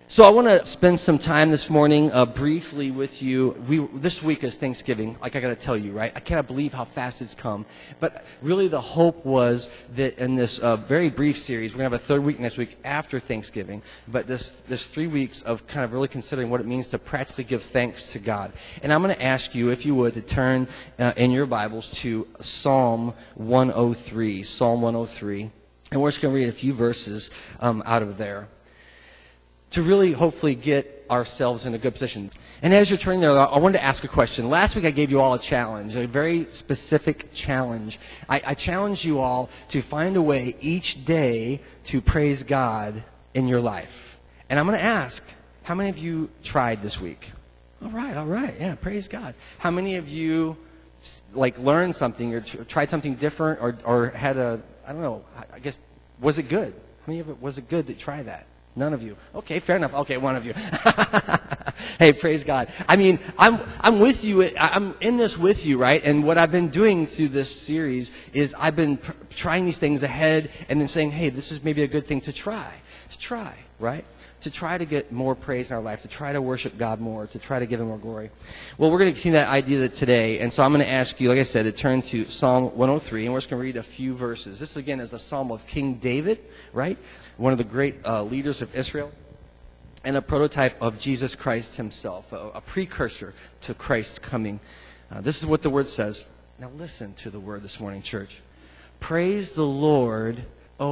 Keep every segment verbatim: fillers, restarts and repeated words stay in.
So I want to spend some time this morning uh, briefly with you. We, this week is Thanksgiving, like I got to tell you, right? I cannot believe how fast it's come. But really the hope was that in this uh, very brief series, we're going to have a third week next week after Thanksgiving, but this, this three weeks of kind of really considering what it means to practically give thanks to God. And I'm going to ask you, if you would, to turn uh, in your Bibles to Psalm one oh three, Psalm one oh three. And we're just going to read a few verses um, out of there, to really hopefully get ourselves in a good position. And as you're turning there, I wanted to ask a question. Last week I gave you all a challenge, a very specific challenge. I, I challenged you all to find a way each day to praise God in your life. And I'm going to ask, how many of you tried this week? All right, all right, yeah, praise God. How many of you like learned something or t- tried something different or, or had a, I don't know, I guess, was it good? How many of it was it good to try that? None of you. Okay, fair enough. Okay, one of you. Hey, praise God. I mean, I'm I'm with you. I'm in this with you, right? And what I've been doing through this series is I've been pr- trying these things ahead and then saying, hey, this is maybe a good thing to try. To try, right? To try to get more praise in our life, to try to worship God more, to try to give Him more glory. Well, we're going to continue that idea today, and so I'm going to ask you, like I said, to turn to Psalm one oh three, and we're just going to read a few verses. This, again, is a psalm of King David, right? One of the great uh, leaders of Israel, and a prototype of Jesus Christ Himself, a, a precursor to Christ's coming. Uh, this is what the Word says. Now listen to the Word this morning, church. Praise the Lord,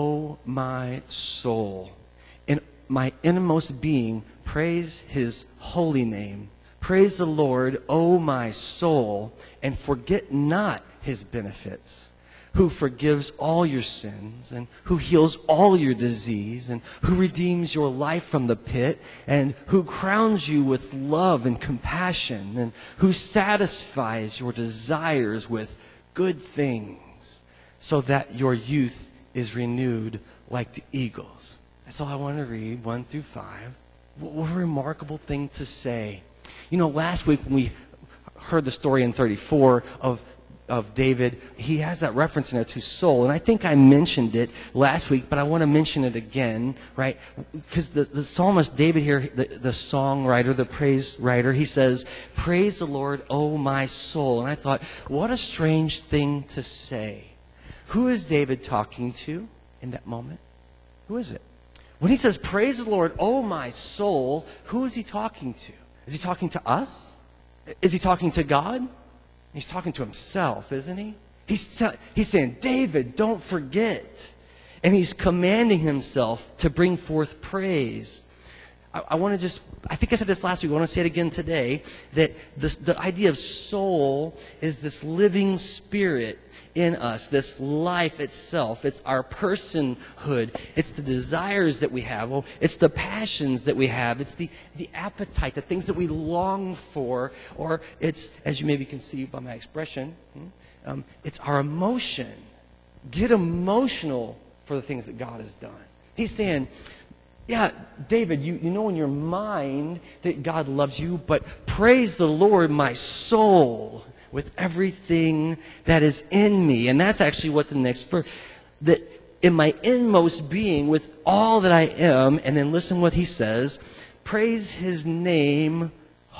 O my soul. In my innermost being, praise His holy name. Praise the Lord, O my soul, and forget not His benefits, who forgives all your sins, and who heals all your disease, and who redeems your life from the pit, and who crowns you with love and compassion, and who satisfies your desires with good things, so that your youth is renewed like the eagles. That's all I want to read, one through five. What a remarkable thing to say. You know, last week when we heard the story in thirty-four of of David, he has that reference in there to soul. And I think I mentioned it last week, but I want to mention it again, right? Because the, the psalmist David here, the, the songwriter, the praise writer, he says, praise the Lord, O my soul. And I thought, what a strange thing to say. Who is David talking to in that moment? Who is it? When he says, praise the Lord, O my soul, who is he talking to? Is he talking to us? Is he talking to God? He's talking to himself, isn't he? He's, te- he's saying, David, don't forget. And he's commanding himself to bring forth praise. I, I want to just, I think I said this last week, I want to say it again today, that this, the idea of soul is this living spirit in us, this life itself. It's our personhood. It's the desires that we have. Well, it's the passions that we have. It's the, the appetite, the things that we long for. Or it's, as you maybe can see by my expression, um, it's our emotion. Get emotional for the things that God has done. He's saying, yeah, David, you, you know in your mind that God loves you, but praise the Lord, my soul, with everything that is in me. And that's actually what the next verse, that in my inmost being, with all that I am, and then listen what he says, praise His name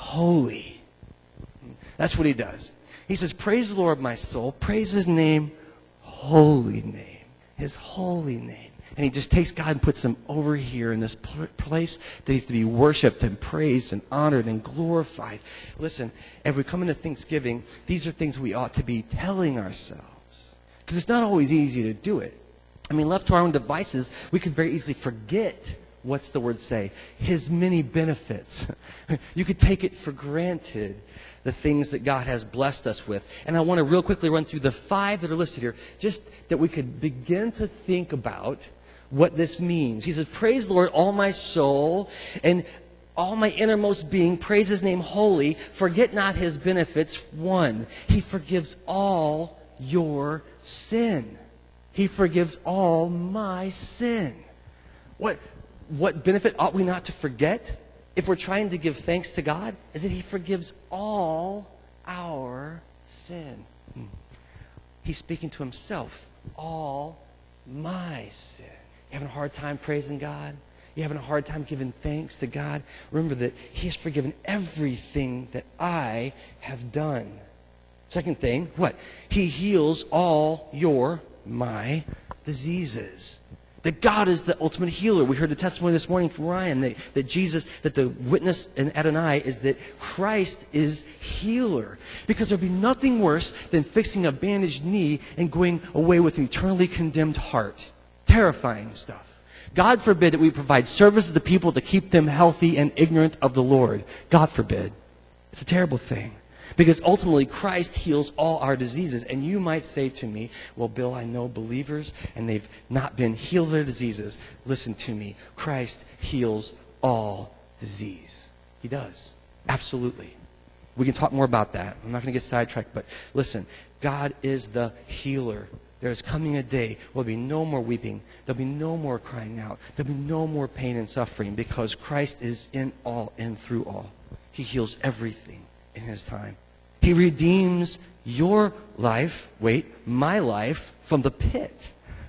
holy. That's what he does. He says, praise the Lord, my soul, praise His name holy name, His holy name. And he just takes God and puts him over here in this place that he's to be worshipped and praised and honored and glorified. Listen, as we come into Thanksgiving, these are things we ought to be telling ourselves. Because it's not always easy to do it. I mean, left to our own devices, we could very easily forget, what's the word say? His many benefits. You could take it for granted, the things that God has blessed us with. And I want to real quickly run through the five that are listed here, just that we could begin to think about what this means. He says, praise the Lord, all my soul, and all my innermost being, praise His name holy, forget not His benefits. One, He forgives all your sin. He forgives all my sin. What, what benefit ought we not to forget if we're trying to give thanks to God? Is that He forgives all our sin. He's speaking to Himself. All my sin. You having a hard time praising God? You're having a hard time giving thanks to God? Remember that He has forgiven everything that I have done. Second thing, what? He heals all your, my diseases. That God is the ultimate healer. We heard the testimony this morning from Ryan that, that Jesus, that the witness in Adonai is that Christ is healer. Because there'd be nothing worse than fixing a bandaged knee and going away with an eternally condemned heart. Terrifying stuff. God forbid that we provide service to the people to keep them healthy and ignorant of the Lord. God forbid. It's a terrible thing. Because ultimately, Christ heals all our diseases. And you might say to me, well, Bill, I know believers, and they've not been healed of their diseases. Listen to me. Christ heals all disease. He does. Absolutely. We can talk more about that. I'm not going to get sidetracked, but listen. God is the healer. There is coming a day where there'll be no more weeping. There'll be no more crying out. There'll be no more pain and suffering because Christ is in all and through all. He heals everything in His time. He redeems your life, wait, my life, from the pit.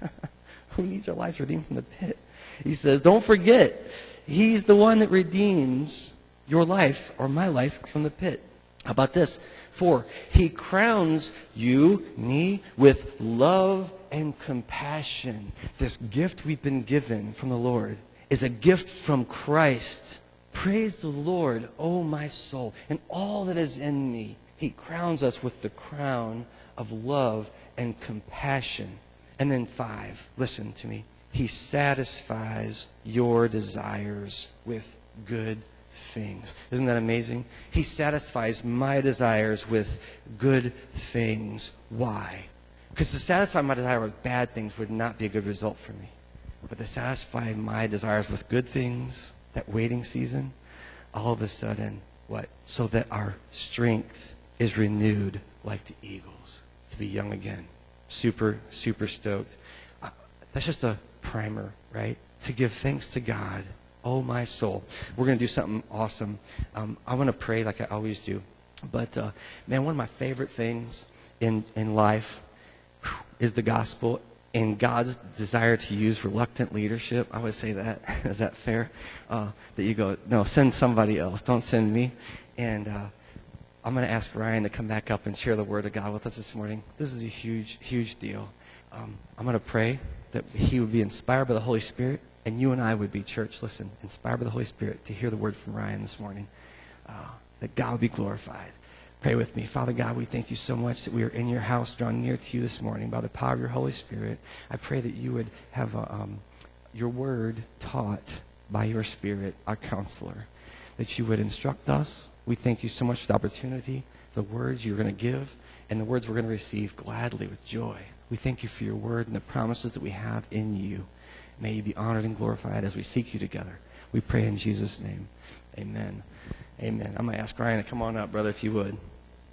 Who needs our lives redeemed from the pit? He says, don't forget, He's the one that redeems your life or my life from the pit. How about this? Four, He crowns you, me, with love and compassion. This gift we've been given from the Lord is a gift from Christ. Praise the Lord, O my soul, and all that is in me. He crowns us with the crown of love and compassion. And then five, listen to me. He satisfies your desires with good things. Isn't that amazing? He satisfies my desires with good things. Why? Because to satisfy my desire with bad things would not be a good result for me. But to satisfy my desires with good things, that waiting season, all of a sudden, what? So that our strength is renewed like the eagles, to be young again. Super, super stoked. Uh, that's just a primer, right? To give thanks to God. Oh, my soul. We're going to do something awesome. Um, I want to pray like I always do. But, uh, man, one of my favorite things in, in life whew, is the gospel and God's desire to use reluctant leadership. I would say that. Is that fair? Uh, that you go, no, send somebody else. Don't send me. And uh, I'm going to ask Ryan to come back up and share the Word of God with us this morning. This is a huge, huge deal. Um, I'm going to pray that he would be inspired by the Holy Spirit, and you and I would be, church, listen, inspired by the Holy Spirit to hear the Word from Ryan this morning, uh, that God would be glorified. Pray with me. Father God, we thank you so much that we are in your house, drawn near to you this morning by the power of your Holy Spirit. I pray that you would have a, um, your Word taught by your Spirit, our counselor, that you would instruct us. We thank you so much for the opportunity, the words you're going to give, and the words we're going to receive gladly with joy. We thank you for your word and the promises that we have in you. May you be honored and glorified as we seek you together. We pray in Jesus' name. Amen. Amen. I'm going to ask Ryan to come on up, brother, if you would.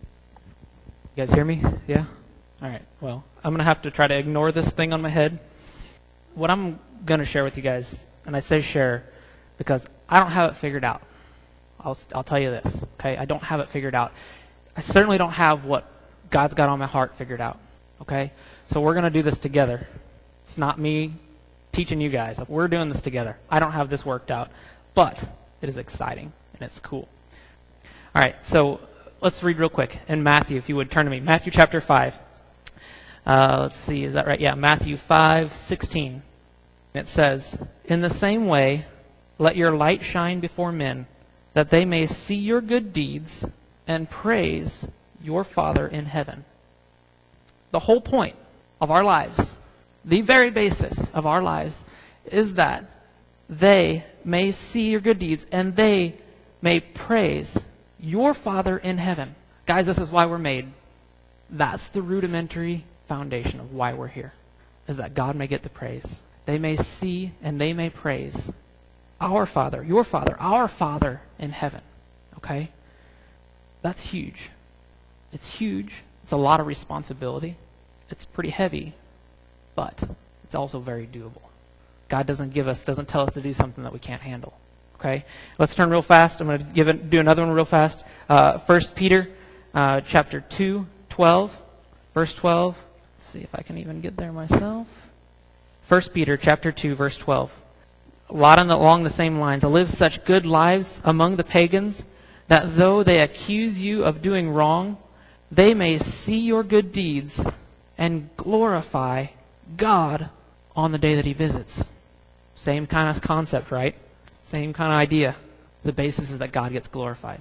You guys hear me? Yeah? All right. Well, I'm going to have to try to ignore this thing on my head. What I'm going to share with you guys, and I say share because I don't have it figured out. I'll, I'll tell you this, okay? I don't have it figured out. I certainly don't have what God's got on my heart figured out, okay? So we're going to do this together. It's not me teaching you guys. We're doing this together. I don't have this worked out, but it is exciting, and it's cool. All right, so let's read real quick. In Matthew, if you would turn to me. Matthew chapter five. Uh, let's see, is that right? Yeah, Matthew five sixteen. It says, "In the same way, let your light shine before men, that they may see your good deeds and praise your Father in heaven." The whole point of our lives, the very basis of our lives, is that they may see your good deeds and they may praise your Father in heaven. Guys, this is why we're made. That's the rudimentary foundation of why we're here, is that God may get the praise. They may see and they may praise our Father, your Father, our Father in heaven. Okay? That's huge. It's huge. It's a lot of responsibility. It's pretty heavy, but it's also very doable. God doesn't give us, doesn't tell us to do something that we can't handle. Okay? Let's turn real fast. I'm going to give it, do another one real fast. Uh, First Peter uh, chapter two, twelve, verse twelve. Let's see if I can even get there myself. First Peter chapter two, verse twelve. a lot on the, along the same lines. Live such good lives among the pagans that though they accuse you of doing wrong, they may see your good deeds and glorify God on the day that he visits. Same kind of concept, right? Same kind of idea. The basis is that God gets glorified.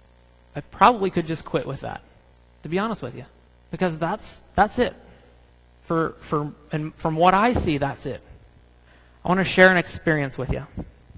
I probably could just quit with that, to be honest with you, because that's that's it. For for and from what I see, that's it. I want to share an experience with you.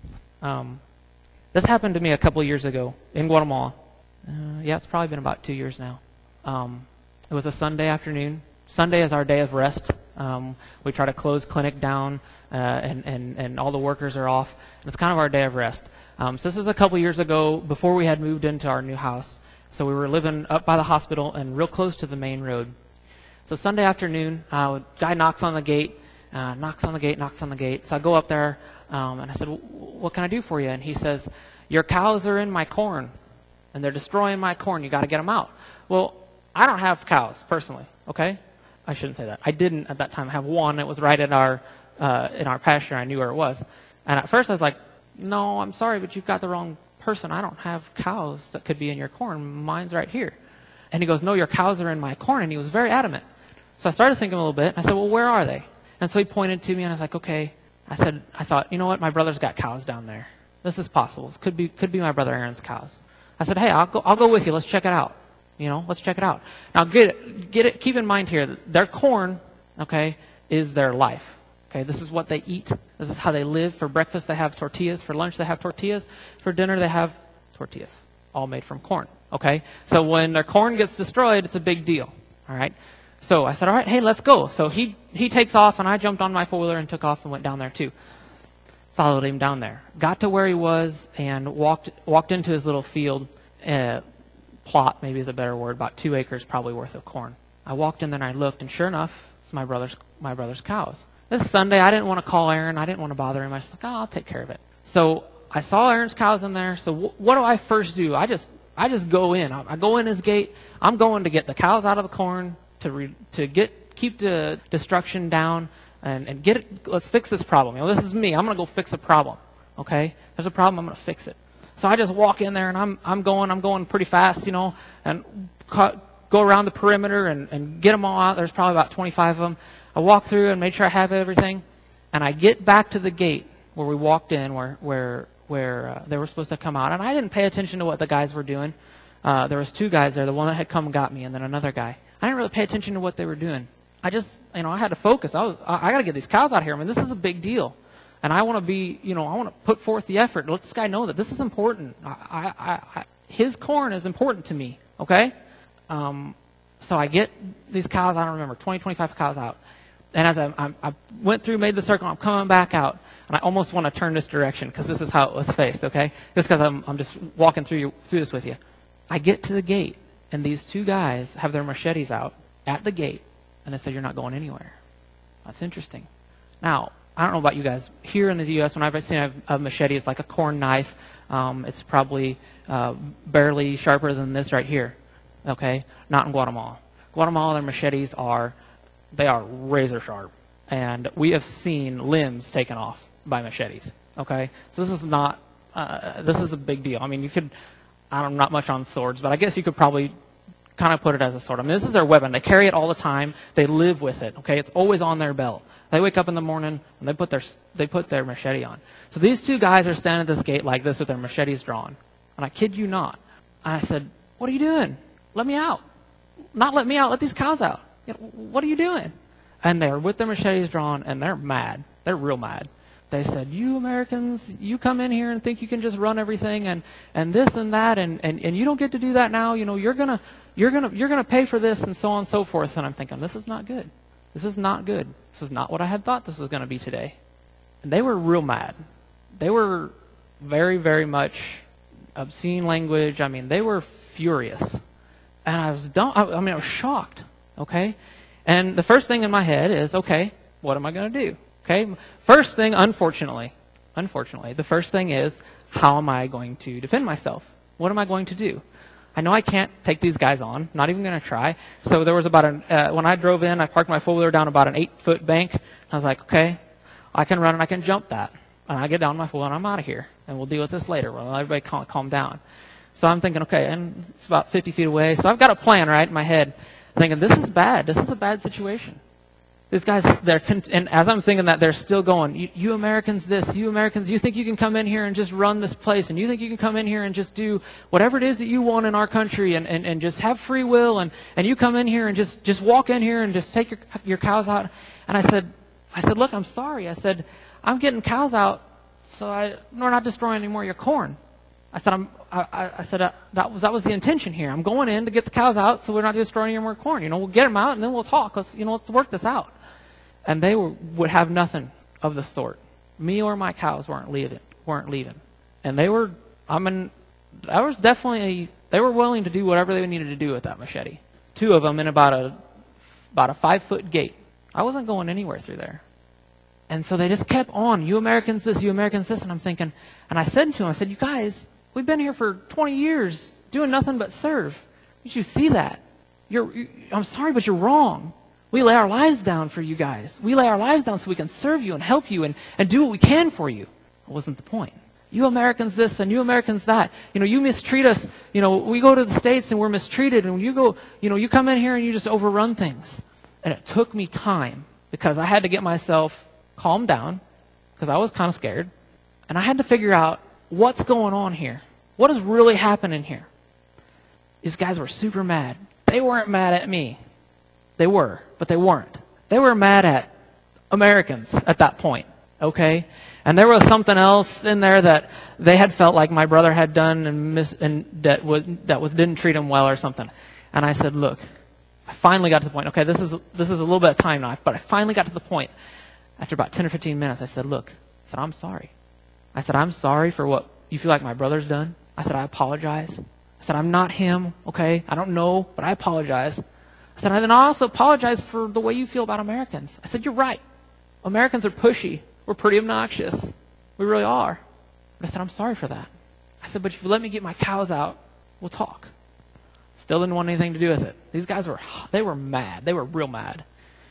Um, this happened to me a couple of years ago in Guatemala. Uh, yeah, it's probably been about two years now. Um, it was a Sunday afternoon. Sunday is our day of rest. Um, we try to close clinic down, uh, and, and, and all the workers are off. And it's kind of our day of rest. Um, so this is a couple years ago before we had moved into our new house. So we were living up by the hospital and real close to the main road. So Sunday afternoon, uh, a guy knocks on the gate, uh, knocks on the gate, knocks on the gate. So I go up there, um, and I said, what can I do for you? And he says, your cows are in my corn, and they're destroying my corn. You got to get them out. Well, I don't have cows, personally, okay? I shouldn't say that. I didn't at that time have one. It was right in our uh, in our pasture. I knew where it was. And at first I was like, no, I'm sorry, but you've got the wrong person. I don't have cows that could be in your corn. Mine's right here. And he goes, no, your cows are in my corn. And he was very adamant. So I started thinking a little bit. I said, well, where are they? And so he pointed to me, and I was like, okay. I said, I thought, you know what? My brother's got cows down there. This is possible. This could be could be my brother Aaron's cows. I said, hey, I'll go I'll go with you. Let's check it out. You know, let's check it out. Now, get it, get it. Keep in mind here, their corn, okay, is their life. Okay, this is what they eat. This is how they live. For breakfast, they have tortillas. For lunch, they have tortillas. For dinner, they have tortillas, all made from corn. Okay, so when their corn gets destroyed, it's a big deal. All right. So I said, all right, hey, let's go. So he he takes off, and I jumped on my four-wheeler and took off and went down there too. Followed him down there. Got to where he was and walked walked into his little field. Uh, plot, maybe is a better word, about two acres probably worth of corn. I walked in there and I looked, and sure enough, it's my brother's my brother's cows. This Sunday, I didn't want to call Aaron. I didn't want to bother him. I was like, oh, I'll take care of it. So I saw Aaron's cows in there. So w- what do I first do? I just I just go in. I, I go in his gate. I'm going to get the cows out of the corn to re, to get keep the destruction down and, and get it. Let's fix this problem. You know, this is me. I'm going to go fix a problem. Okay? There's a problem. I'm going to fix it. So I just walk in there, and I'm I'm going I'm going pretty fast, you know, and cut, go around the perimeter and, and get them all out. There's probably about twenty-five of them. I walk through and make sure I have everything, and I get back to the gate where we walked in, where where where uh, they were supposed to come out, and I didn't pay attention to what the guys were doing. Uh, there was two guys there, the one that had come and got me, and then another guy. I didn't really pay attention to what they were doing. I just, you know, I had to focus. I was I, I got to get these cows out here. I mean, this is a big deal. And I want to be, you know, I want to put forth the effort. Let this guy know that this is important. I, I, I, his corn is important to me, okay? Um, so I get these cows, I don't remember, twenty, twenty-five cows out. And as I, I, I went through, made the circle, I'm coming back out. And I almost want to turn this direction because this is how it was faced, okay? Just because I'm, I'm just walking through, you, through this with you. I get to the gate, and these two guys have their machetes out at the gate. And they said, you're not going anywhere. That's interesting. Now, I don't know about you guys. Here in the U S, when I've seen a, a machete, it's like a corn knife. Um, it's probably uh, barely sharper than this right here. Okay? Not in Guatemala. Guatemala, their machetes are, they are razor sharp. And we have seen limbs taken off by machetes. Okay? So this is not, uh, this is a big deal. I mean, you could, I don't know, not much on swords, but I guess you could probably kind of put it as a sword. I mean, this is their weapon. They carry it all the time. They live with it. Okay? It's always on their belt. They wake up in the morning and they put their they put their machete on. So these two guys are standing at this gate like this with their machetes drawn. And I kid you not. And I said, what are you doing? Let me out. Not let me out. Let these cows out. You know, what are you doing? And they're with their machetes drawn, and they're mad. They're real mad. They said, you Americans, you come in here and think you can just run everything and, and this and that, and, and, and you don't get to do that now. You know, you're gonna you're gonna you're gonna pay for this, and so on and so forth. And I'm thinking, this is not good. This is not good. This is not what I had thought this was going to be today. And they were real mad. They were very, very much obscene language. I mean, they were furious. And I was dumb. I, I mean, I was shocked. Okay? And the first thing in my head is, okay, what am I going to do? Okay? First thing, unfortunately, unfortunately, the first thing is, how am I going to defend myself? What am I going to do? I know I can't take these guys on. Not even going to try. So there was about an, uh, when I drove in, I parked my four-wheeler down about an eight-foot bank. I was like, okay, I can run and I can jump that. And I get down on my floor and I'm out of here. And we'll deal with this later. Well, everybody calm, calm down. So I'm thinking, okay, and it's about fifty feet away. So I've got a plan, right, in my head. I'm thinking, this is bad. This is a bad situation. These guys, they're, con- and as I'm thinking that, they're still going, you, you Americans this, you Americans, you think you can come in here and just run this place, and you think you can come in here and just do whatever it is that you want in our country and, and, and just have free will, and, and you come in here and just, just walk in here and just take your, your cows out. And I said, I said, look, I'm sorry. I said, I'm getting cows out, so I, we're not destroying any more of your corn. I said, I'm, I, I said, uh, that was, that was the intention here. I'm going in to get the cows out so we're not destroying any more corn. You know, we'll get them out and then we'll talk. Let's, you know, let's work this out. And they were, would have nothing of the sort. Me or my cows weren't leaving. Weren't leaving. And they were, I mean, that was definitely, they were willing to do whatever they needed to do with that machete. Two of them in about a, about a five-foot gate. I wasn't going anywhere through there. And so they just kept on, you Americans this, you Americans this. And I'm thinking, and I said to them, I said, you guys, we've been here for twenty years doing nothing but serve. Did you see that? You're, you, I'm sorry, but you're wrong. We lay our lives down for you guys. We lay our lives down so we can serve you and help you and, and do what we can for you. That wasn't the point. You Americans this and you Americans that. You know, you mistreat us. You know, we go to the States and we're mistreated. And you go, you know, you come in here and you just overrun things. And it took me time because I had to get myself calmed down because I was kind of scared. And I had to figure out what's going on here. What is really happening here? These guys were super mad. They weren't mad at me. They were, but they weren't. They were mad at Americans at that point, okay? And there was something else in there that they had felt like my brother had done and, mis- and that, was, that was didn't treat him well or something. And I said, look, I finally got to the point. Okay, this is this is a little bit of time now, but I finally got to the point. After about ten or fifteen minutes, I said, look, I said, I'm sorry. I said, I'm sorry for what you feel like my brother's done. I said, I apologize. I said, I'm not him, okay? I don't know, but I apologize. I said, and then I also apologize for the way you feel about Americans. I said, you're right. Americans are pushy. We're pretty obnoxious. We really are. But I said, I'm sorry for that. I said, but if you let me get my cows out, we'll talk. Still didn't want anything to do with it. These guys were, they were mad. They were real mad.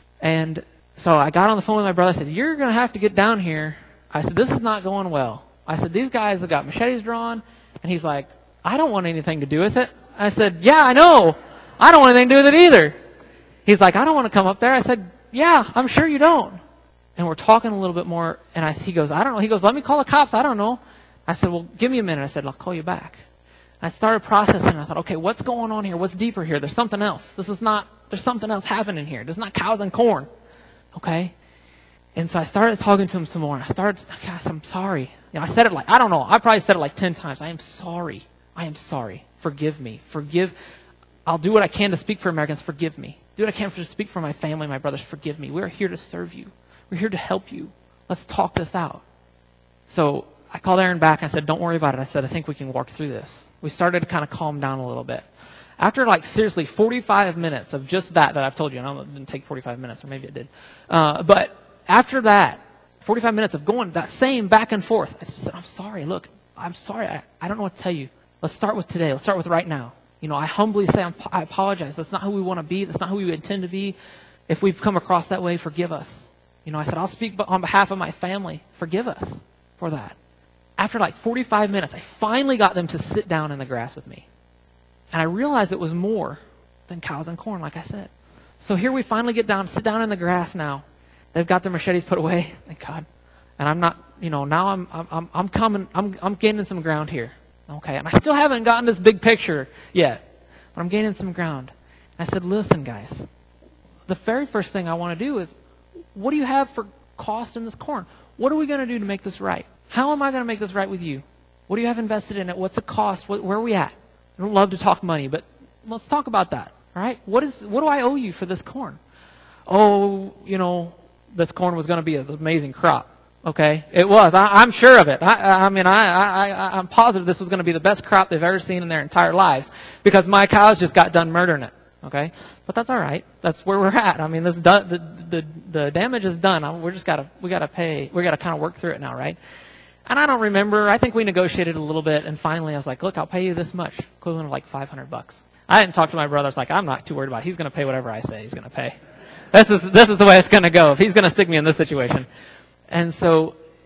And so I got on the phone with my brother. I said, you're going to have to get down here. I said, this is not going well. I said, these guys have got machetes drawn. And he's like, I don't want anything to do with it. I said, yeah, I know. I don't want anything to do with it either. He's like, I don't want to come up there. I said, yeah, I'm sure you don't. And we're talking a little bit more. And I, he goes, I don't know. He goes, let me call the cops. I don't know. I said, well, give me a minute. I said, I'll call you back. I started processing. I thought, okay, what's going on here? What's deeper here? There's something else. This is not, there's something else happening here. There's not cows and corn. Okay? And so I started talking to him some more. I started, gosh, I'm sorry. You know, I said it like, I don't know. I probably said it like ten times. I am sorry. I am sorry. Forgive me. Forgive. I'll do what I can to speak for Americans. Forgive me. Do what I can to speak for my family, my brothers. Forgive me. We're here to serve you. We're here to help you. Let's talk this out. So I called Aaron back. I said, don't worry about it. I said, I think we can work through this. We started to kind of calm down a little bit. After like seriously forty-five minutes of just that that I've told you, and I know it didn't take forty-five minutes, or maybe it did. Uh, but after that, forty-five minutes of going that same back and forth, I just said, I'm sorry. Look, I'm sorry. I, I don't know what to tell you. Let's start with today. Let's start with right now. You know, I humbly say I'm, I apologize. That's not who we want to be. That's not who we intend to be. If we've come across that way, forgive us. You know, I said, I'll speak on behalf of my family. Forgive us for that. After like forty-five minutes, I finally got them to sit down in the grass with me. And I realized it was more than cows and corn, like I said. So here we finally get down, sit down in the grass now. They've got their machetes put away, thank God. And I'm not, you know, now I'm I'm I'm coming, I'm I'm gaining some ground here. Okay, and I still haven't gotten this big picture yet, but I'm gaining some ground. And I said, listen, guys, the very first thing I want to do is, what do you have for cost in this corn? What are we going to do to make this right? How am I going to make this right with you? What do you have invested in it? What's the cost? What, where are we at? I don't love to talk money, but let's talk about that, all right? What is what do I owe you for this corn? Oh, you know, this corn was going to be an amazing crop. Okay, it was. I, I'm sure of it. I, I mean, I, I, I'm positive this was going to be the best crop they've ever seen in their entire lives because my cows just got done murdering it. Okay, but that's all right. That's where we're at. I mean, this done, the the the damage is done. We're just gotta we gotta pay. We gotta kind of work through it now, right? And I don't remember. I think we negotiated a little bit, and finally I was like, look, I'll pay you this much, equivalent of like five hundred bucks. I didn't talk to my brother. I was like, I'm not too worried about it. He's going to pay whatever I say he's going to pay. This is this is the way it's going to go if he's going to stick me in this situation. And so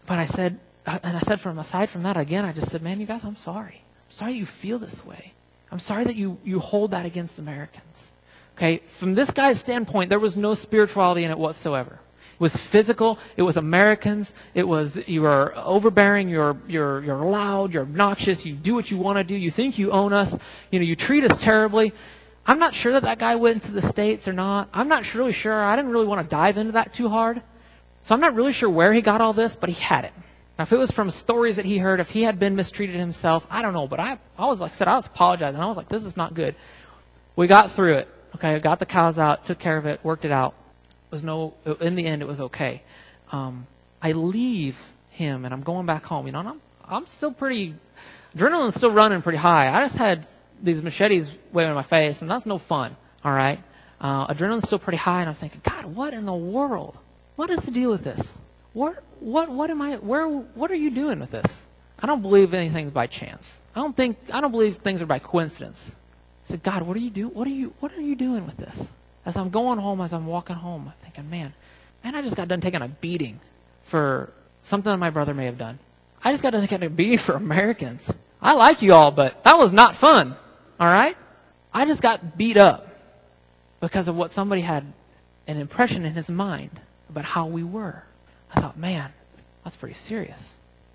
but I said, and I said from aside from that, again, I just said, man, you guys, I'm sorry. I'm sorry you feel this way. I'm sorry that you, you hold that against Americans. Okay, from this guy's standpoint, there was no spirituality in it whatsoever. It was physical. It was Americans. It was, you are overbearing. You're, you're, you're loud. You're obnoxious. You do what you want to do. You think you own us. You know, you treat us terribly. I'm not sure that that guy went to the States or not. I'm not really sure. I didn't really want to dive into that too hard. So I'm not really sure where he got all this, but he had it. Now, if it was from stories that he heard, if he had been mistreated himself, I don't know. But I, I was like I said, I was apologizing. I was like, this is not good. We got through it. Okay, got the cows out, took care of it, worked it out. It was no. In the end, it was okay. Um, I leave him, and I'm going back home. You know, and I'm I'm still pretty. Adrenaline's still running pretty high. I just had these machetes waving in my face, and that's no fun. All right, uh, adrenaline's still pretty high, and I'm thinking, God, what in the world? What is the deal with this? What what what am I? Where? What are you doing with this? I don't believe anything's by chance. I don't think. I don't believe things are by coincidence. I said, God, what are you do? What are you? What are you doing with this? As I'm going home, as I'm walking home, I'm thinking, man, man, I just got done taking a beating for something that my brother may have done. I just got done taking a beating for Americans. I like you all, but that was not fun. All right? I just got beat up because of what somebody had an impression in his mind about how we were. I thought, man, that's pretty serious.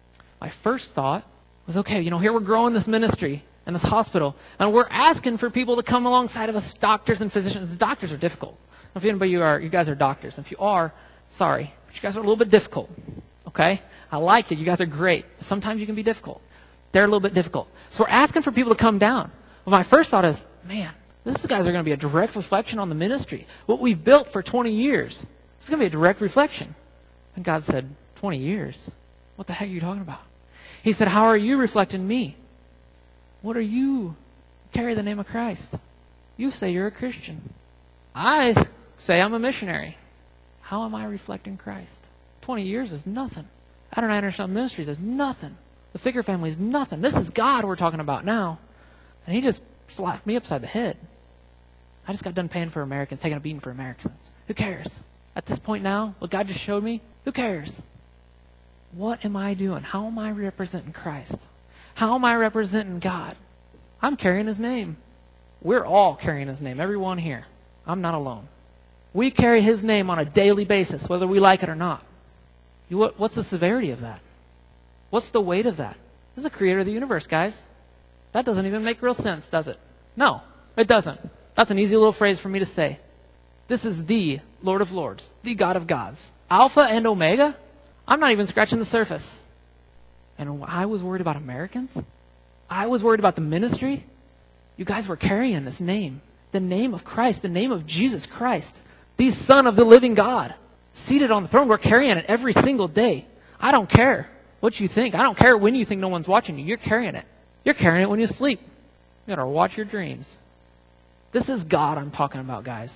My first thought was, okay, you know, here we're growing this ministry in this hospital, and we're asking for people to come alongside of us, doctors and physicians. Doctors are difficult. If anybody you are, you guys are doctors. If you are, sorry, but you guys are a little bit difficult. Okay, I like you. You guys are great. Sometimes you can be difficult. They're a little bit difficult. So we're asking for people to come down. Well, my first thought is, man, these guys are going to be a direct reflection on the ministry. What we've built for twenty years. It's going to be a direct reflection. And God said, twenty years? What the heck are you talking about? He said, how are you reflecting me? What are you? Carry the name of Christ. You say you're a Christian. I say I'm a missionary. How am I reflecting Christ? twenty years is nothing. Adonai International Ministries is nothing. The Figure family is nothing. This is God we're talking about now. And he just slapped me upside the head. I just got done paying for Americans, taking a beating for Americans. Who cares? At this point now, what God just showed me, who cares? What am I doing? How am I representing Christ? How am I representing God? I'm carrying his name. We're all carrying his name, everyone here. I'm not alone. We carry his name on a daily basis, whether we like it or not. You, what, what's the severity of that? What's the weight of that? This is the creator of the universe, guys. That doesn't even make real sense, does it? No, it doesn't. That's an easy little phrase for me to say. This is the Lord of Lords, the God of gods. Alpha and Omega? I'm not even scratching the surface. And I was worried about Americans? I was worried about the ministry? You guys were carrying this name. The name of Christ, the name of Jesus Christ, the Son of the living God, seated on the throne. We're carrying it every single day. I don't care what you think. I don't care when you think no one's watching you. You're carrying it. You're carrying it when you sleep. You gotta watch your dreams. This is God I'm talking about, guys.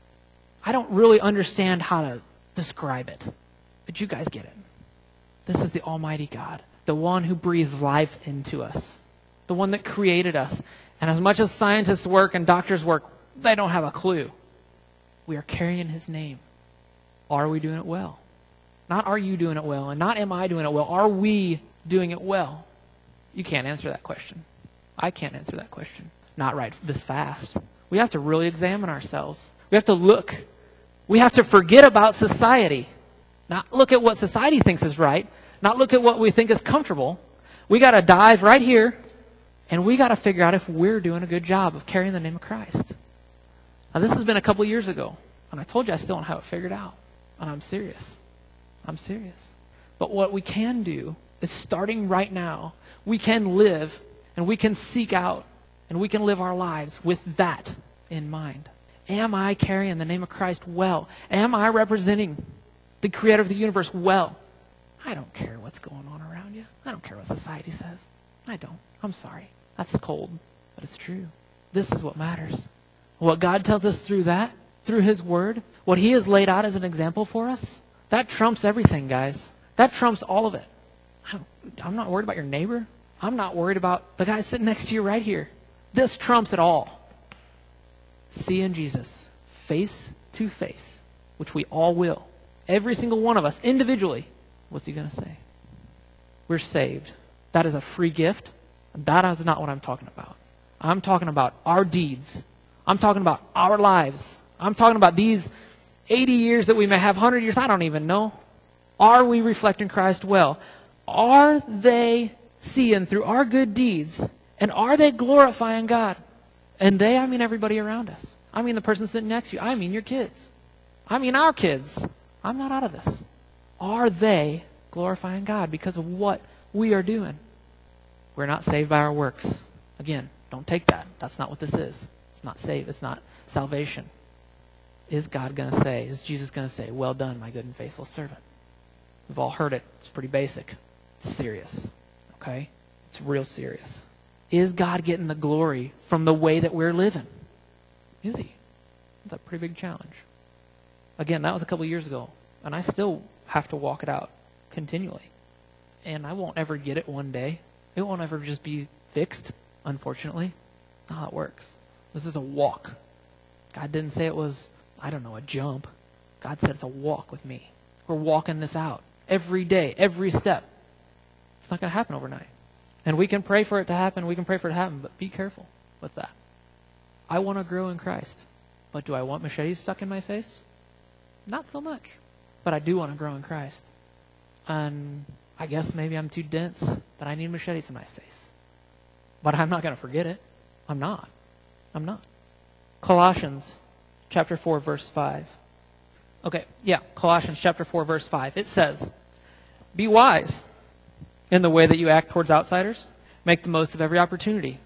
I don't really understand how to describe it, but you guys get it. This is the Almighty God, the one who breathes life into us, the one that created us. And as much as scientists work and doctors work, they don't have a clue. We are carrying his name. Are we doing it well? Not are you doing it well, and not am I doing it well. Are we doing it well? You can't answer that question. I can't answer that question. Not right this fast. We have to really examine ourselves. We have to look. We have to forget about society. Not look at what society thinks is right. Not look at what we think is comfortable. We got to dive right here, and we got to figure out if we're doing a good job of carrying the name of Christ. Now, this has been a couple years ago, and I told you I still don't have it figured out. And I'm serious. I'm serious. But what we can do is, starting right now, we can live and we can seek out and we can live our lives with that in mind. Am I carrying the name of Christ well? Am I representing the creator of the universe well? I don't care what's going on around you. I don't care what society says. I don't. I'm sorry. That's cold, but it's true. This is what matters. What God tells us through that, through his word, what he has laid out as an example for us, that trumps everything, guys. That trumps all of it. I don't, I'm not worried about your neighbor. I'm not worried about the guy sitting next to you right here. This trumps it all. Seeing Jesus face to face, which we all will. Every single one of us, individually. What's he going to say? we're saved. That is a free gift. That is not what I'm talking about. I'm talking about our deeds. I'm talking about our lives. I'm talking about these eighty years that we may have, one hundred years, I don't even know. Are we reflecting Christ well? Are they seeing through our good deeds? And are they glorifying God? And they, I mean everybody around us. I mean the person sitting next to you. I mean your kids. I mean our kids. I'm not out of this. Are they glorifying God because of what we are doing? We're not saved by our works. Again, don't take that. That's not what this is. It's not save. It's not salvation. Is God going to say, is Jesus going to say, well done, my good and faithful servant? We've all heard it. It's pretty basic. It's serious. Okay? It's real serious. Is God getting the glory from the way that we're living? Is he? That's a pretty big challenge. Again, that was a couple years ago, and I still have to walk it out continually. And I won't ever get it one day. It won't ever just be fixed, unfortunately. That's not how it works. This is a walk. God didn't say it was, I don't know, a jump. God said it's a walk with me. We're walking this out every day, every step. It's not going to happen overnight. And we can pray for it to happen. We can pray for it to happen, but be careful with that. I want to grow in Christ. But do I want machetes stuck in my face? Not so much. But I do want to grow in Christ. And I guess maybe I'm too dense that I need machetes in my face. But I'm not going to forget it. I'm not. I'm not. Colossians chapter four, verse five. Okay, yeah, Colossians chapter four, verse five. It says, be wise in the way that you act towards outsiders. Make the most of every opportunity.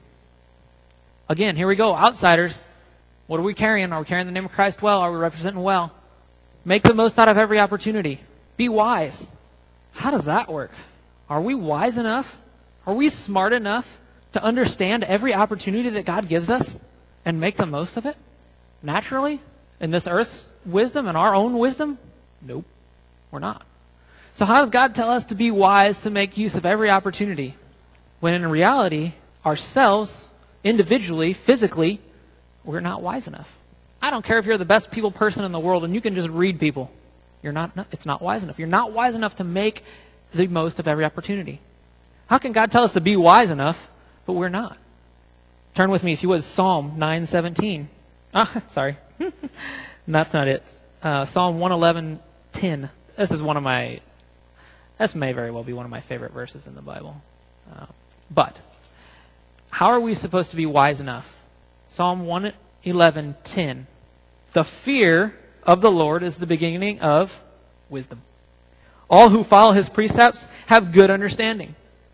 Again, here we go. Outsiders. What are we carrying? Are we carrying the name of Christ well? Are we representing well? Make the most out of every opportunity. Be wise. How does that work? Are we wise enough? Are we smart enough to understand every opportunity that God gives us and make the most of it? Naturally? In this earth's wisdom and our own wisdom? Nope. We're not. So how does God tell us to be wise to make use of every opportunity? When in reality, ourselves, individually, physically, we're not wise enough. I don't care if you're the best people person in the world and you can just read people. You're not, it's not wise enough. You're not wise enough to make the most of every opportunity. How can God tell us to be wise enough, but we're not? Turn with me, if you would, Psalm nine seventeen. Ah, sorry. That's not it. Uh, Psalm one eleven ten. This is one of my, this may very well be one of my favorite verses in the Bible. Uh, but, how are we supposed to be wise enough? Psalm one eleven ten. The fear of the Lord is the beginning of wisdom. All who follow his precepts have good understanding.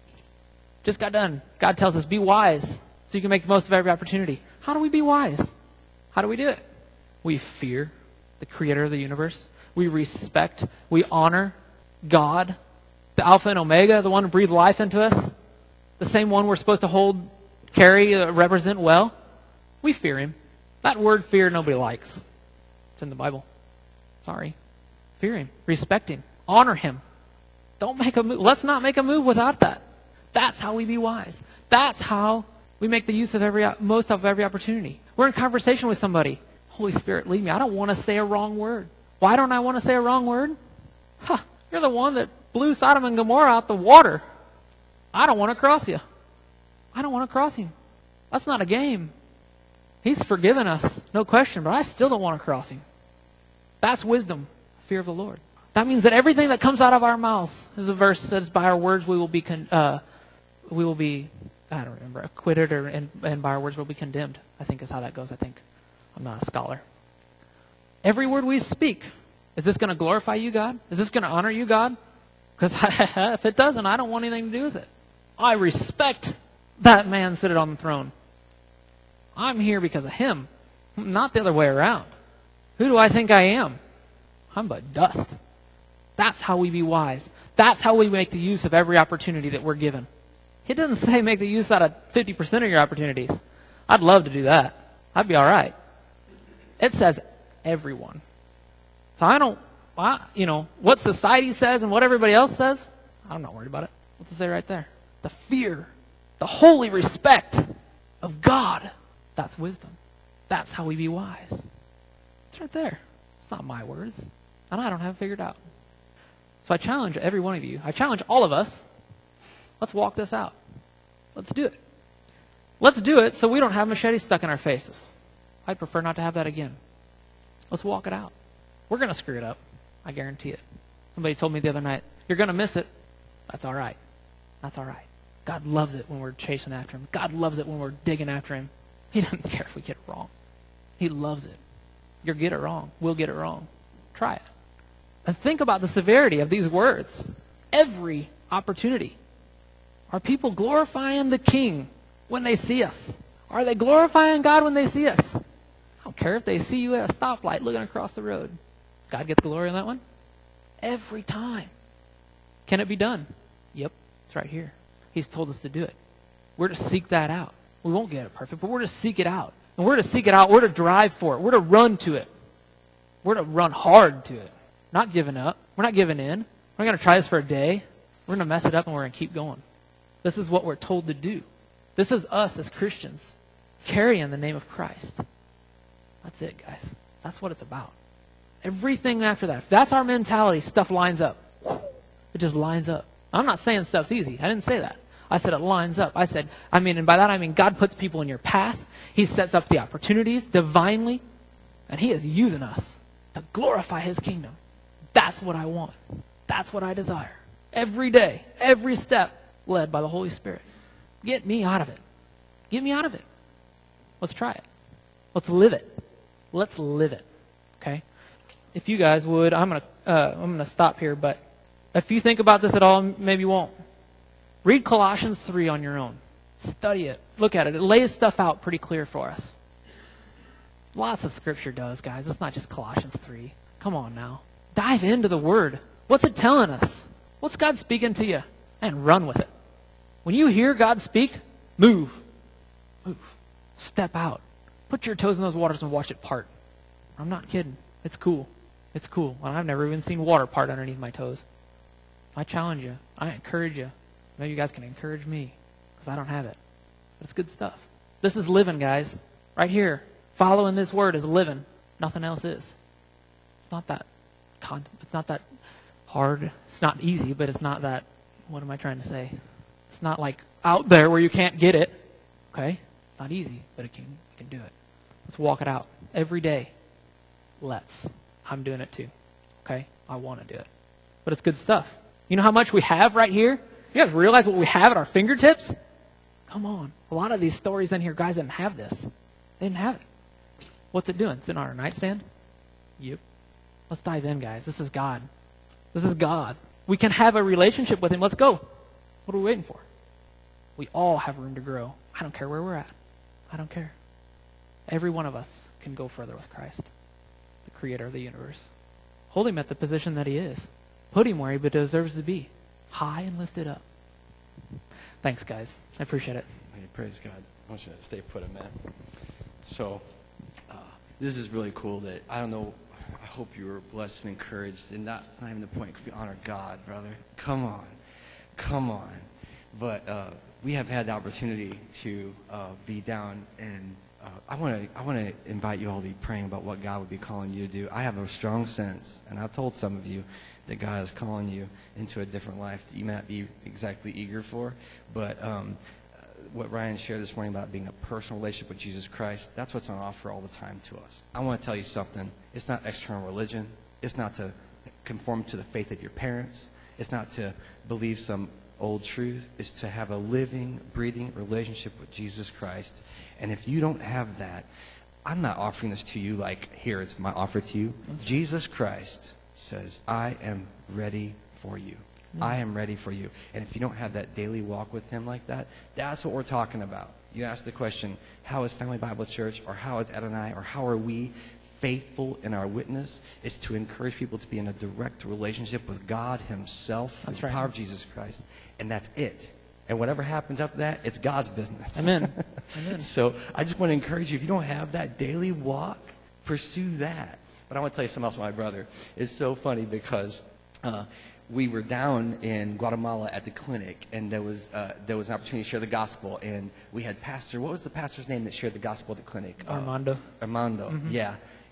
Just got done. God tells us, be wise so you can make the most of every opportunity. How do we be wise? How do we do it? We fear the creator of the universe. We respect, we honor God, the Alpha and Omega, the one who breathed life into us, the same one we're supposed to hold, carry, uh, represent well. We fear him. That word fear nobody likes. It's in the Bible. Sorry. Fear him. Respect him. Honor him. Don't make a move. Let's not make a move without that. That's how we be wise. That's how we make the use of every most of every opportunity. We're in conversation with somebody. Holy Spirit, lead me. I don't want to say a wrong word. Why don't I want to say a wrong word? Huh, you're the one that blew Sodom and Gomorrah out the water. I don't want to cross you. I don't want to cross him. That's not a game. He's forgiven us, no question, but I still don't want to cross him. That's wisdom, fear of the Lord. That means that everything that comes out of our mouths, as a verse says, by our words we will be, con- uh, we will be, I don't remember, acquitted, or and, and by our words we'll be condemned. I think is how that goes. I think I'm not a scholar. Every word we speak, is this going to glorify you, God? Is this going to honor you, God? Because if it doesn't, I don't want anything to do with it. I respect that man sitting on the throne. I'm here because of him, not the other way around. Who do I think I am? I'm but dust. That's how we be wise. That's how we make the use of every opportunity that we're given. It doesn't say make the use out of fifty percent of your opportunities. I'd love to do that. I'd be all right. It says everyone. So I don't, I, you know, what society says and what everybody else says, I'm not worried about it. What's it say right there? The fear, the holy respect of God. That's wisdom. That's how we be wise. It's right there. It's not my words. And I don't have it figured out. So I challenge every one of you. I challenge all of us Let's walk this out. Let's do it. Let's do it so we don't have machetes stuck in our faces. I'd prefer not to have that again. Let's walk it out. We're going to screw it up. I guarantee it. Somebody told me the other night, you're going to miss it. That's all right. That's all right. God loves it when we're chasing after him. God loves it when we're digging after him. He doesn't care if we get it wrong. He loves it. You'll get it wrong. We'll get it wrong. Try it. And think about the severity of these words. Every opportunity. Are people glorifying the King when they see us? Are they glorifying God when they see us? I don't care if they see you at a stoplight looking across the road. God gets glory on that one? Every time. Can it be done? Yep, it's right here. He's told us to do it. We're to seek that out. We won't get it perfect, but we're to seek it out. And we're to seek it out. We're to drive for it. We're to run to it. We're to run hard to it. Not giving up. We're not giving in. We're not going to try this for a day. We're going to mess it up and we're going to keep going. This is what we're told to do. This is us as Christians carrying the name of Christ. That's it, guys. That's what it's about. Everything after that. If that's our mentality, stuff lines up. It just lines up. I'm not saying stuff's easy. I didn't say that. I said it lines up. I said, I mean, and by that I mean God puts people in your path. He sets up the opportunities divinely. And he is using us to glorify his kingdom. That's what I want. That's what I desire. Every day, every step led by the Holy Spirit. Get me out of it. Get me out of it. Let's try it. Let's live it. Let's live it. Okay? If you guys would, I'm gonna uh, I'm gonna stop here. But if you think about this at all, maybe you won't. Read Colossians three on your own. Study it. Look at it. It lays stuff out pretty clear for us. Lots of Scripture does, guys. It's not just Colossians three. Come on now. Dive into the Word. What's it telling us? What's God speaking to you? And run with it. When you hear God speak, move. Move. Step out. Put your toes in those waters and watch it part. I'm not kidding. It's cool. It's cool. Well, I've never even seen water part underneath my toes. I challenge you. I encourage you. Maybe you guys can encourage me because I don't have it. But it's good stuff. This is living, guys. Right here. Following this word is living. Nothing else is. It's not that con- it's not that hard. It's not easy, but it's not that, what am I trying to say? It's not like out there where you can't get it. Okay? It's not easy, but it can, you can do it. Let's walk it out. Every day. Let's. I'm doing it too. Okay? I want to do it. But it's good stuff. You know how much we have right here? You guys realize what we have at our fingertips? Come on. A lot of these stories in here, guys didn't have this. They didn't have it. What's it doing? It's in our nightstand? Yep. Let's dive in, guys. This is God. This is God. We can have a relationship with him. Let's go. What are we waiting for? We all have room to grow. I don't care where we're at. I don't care. Every one of us can go further with Christ, the creator of the universe. Hold him at the position that he is. Put him where he deserves to be. High and lifted up. Thanks, guys. I appreciate it. Hey, praise God. I want you to stay put, man. So, uh, this is really cool that, I don't know, I hope you were blessed and encouraged. And that's not even the point. We honor God, brother. Come on. Come on. But uh, we have had the opportunity to uh, be down and uh, I want to I want to invite you all to be praying about what God would be calling you to do. I have a strong sense, and I've told some of you, that God is calling you into a different life that you may not be exactly eager for. But um, what Ryan shared this morning about being a personal relationship with Jesus Christ, that's what's on offer all the time to us. I want to tell you something. It's not external religion. It's not to conform to the faith of your parents. It's not to believe some old truth. It's to have a living, breathing relationship with Jesus Christ. And if you don't have that, I'm not offering this to you like, here, it's my offer to you. That's Jesus Christ says, I am ready for you. Mm. I am ready for you. And if you don't have that daily walk with him like that, that's what we're talking about. You ask the question, how is Family Bible Church, or how is Ed and I, or how are we faithful in our witness? Is to encourage people to be in a direct relationship with God himself, that's through the right. power of Jesus Christ. And that's it. And whatever happens after that, it's God's business. Amen. Amen. So I just want to encourage you, if you don't have that daily walk, pursue that. But I want to tell you something else, my brother. It's so funny because uh, we were down in Guatemala at the clinic, and there was uh, there was an opportunity to share the gospel. And we had pastor, what was the pastor's name that shared the gospel at the clinic? Armando. Uh, Armando, mm-hmm. yeah.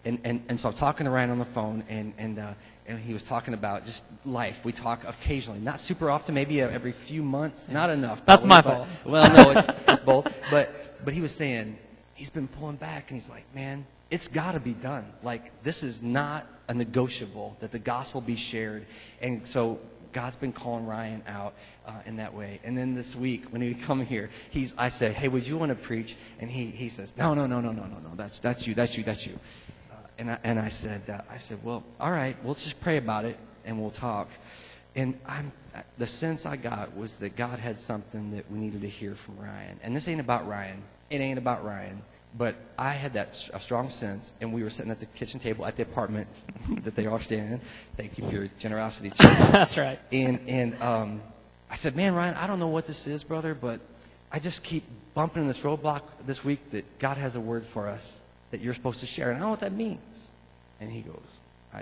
And, and, and so I'm talking to Ryan on the phone, and, and, uh, and he was talking about just life. We talk occasionally, not super often, maybe every few months, not enough. That's probably, my but- fault. Well, no, it's, it's both. But, but he was saying, he's been pulling back, and he's like, man, it's got to be done. Like, this is not a negotiable, that the gospel be shared. And so God's been calling Ryan out uh, in that way. And then this week, when he would come here, he's, I say, hey, would you want to preach? And he, he says, no, no, no, no, no, no, no, that's, that's you, that's you, that's you. And I, and I said, uh, I said, well, all right, we'll just pray about it and we'll talk. And I'm, the sense I got was that God had something that we needed to hear from Ryan. And this ain't about Ryan. It ain't about Ryan. But I had that a strong sense, and we were sitting at the kitchen table at the apartment that they are staying in. Thank you for your generosity, Church. That's right. And and um, I said, man, Ryan, I don't know what this is, brother, but I just keep bumping in this roadblock this week that God has a word for us that you're supposed to share. And I don't know what that means. And he goes, I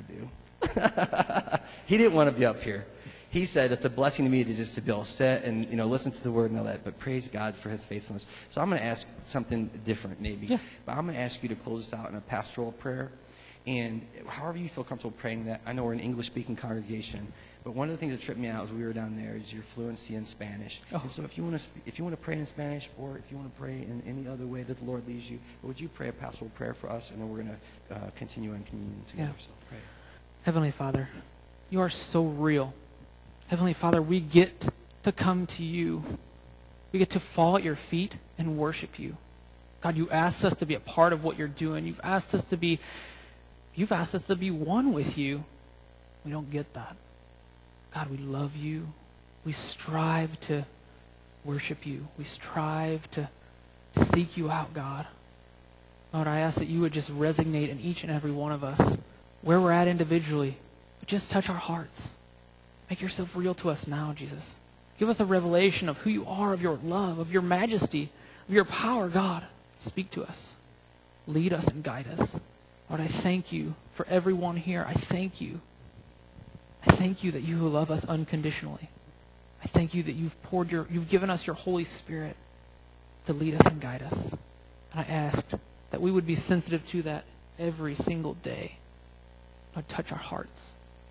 do. He didn't want to be up here. He said it's a blessing to me to just to be able to sit and, you know, listen to the word and all that, but praise God for his faithfulness. So I'm going to ask something different maybe. Yeah. But I'm going to ask you to close us out in a pastoral prayer. And however you feel comfortable praying that. I know we're an English-speaking congregation, but one of the things that tripped me out as we were down there is your fluency in Spanish. Oh. And so if you want to if you want to pray in Spanish, or if you want to pray in any other way that the Lord leads you, would you pray a pastoral prayer for us, and then we're going to uh, continue in communion together. Yeah. So pray. Heavenly Father, you are so real. Heavenly Father, we get to come to you. We get to fall at your feet and worship you. God, you asked us to be a part of what you're doing. You've asked us to be, you've asked us to be one with you. We don't get that. God, we love you. We strive to worship you. We strive to, to seek you out, God. Lord, I ask that you would just resonate in each and every one of us, where we're at individually, but just touch our hearts. Make yourself real to us now, Jesus. Give us a revelation of who you are, of your love, of your majesty, of your power, God. Speak to us. Lead us and guide us. Lord, I thank you for everyone here. I thank you. I thank you that you love us unconditionally. I thank you that you've poured your, you've given us your Holy Spirit to lead us and guide us. And I asked that we would be sensitive to that every single day. Lord, touch our hearts.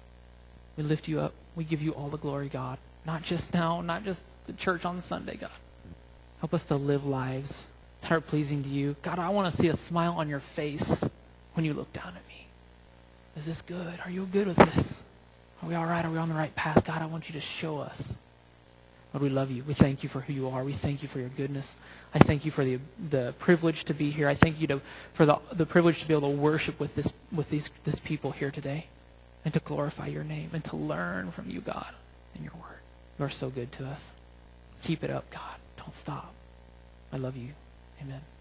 We lift you up. We give you all the glory, God. Not just now, not just the church on Sunday, God. Help us to live lives that are pleasing to you. God, I want to see a smile on your face when you look down at me. Is this good? Are you good with this? Are we all right? Are we on the right path? God, I want you to show us. Lord, we love you. We thank you for who you are. We thank you for your goodness. I thank you for the the privilege to be here. I thank you to, for the the privilege to be able to worship with this with these this people here today, and to glorify your name and to learn from you, God, and your word. You are so good to us. Keep it up, God. Don't stop. I love you. Amen.